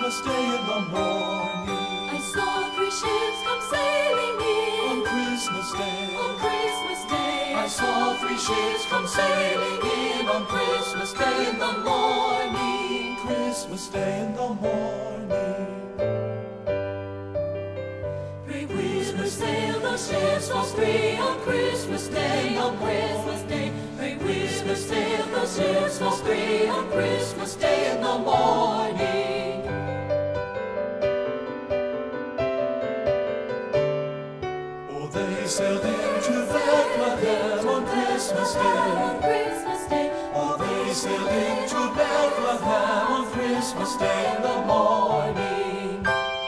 Christmas Day in the morning. I saw three ships come sailing in. On Christmas Day. On Christmas Day. I saw three ships come sailing in on Christmas Day in the morning. Christmas Day in the morning. Pray we sail those ships those three on Christmas Day. On Christmas Day. Pray we sail those ships those three on Christmas Day in the morning. Oh, they sailed into Bethlehem on Christmas Day. On Christmas Day. Oh, they sailed into Bethlehem on Christmas Day in the morning.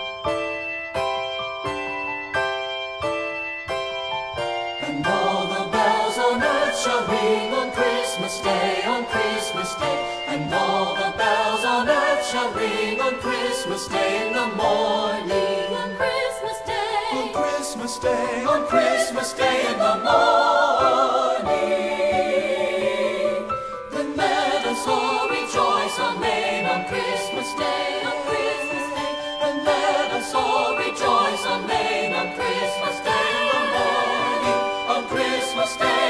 And all the bells on earth shall ring on Christmas Day, on Christmas Day. And all the bells on earth shall ring on Christmas Day in the morning. On Christmas Day. On Christmas Day, on Christmas Day in the morning. Then let us all rejoice, amen, on Christmas Day, on Christmas Day. And let us all rejoice, amen, on Christmas Day in the morning, on Christmas Day.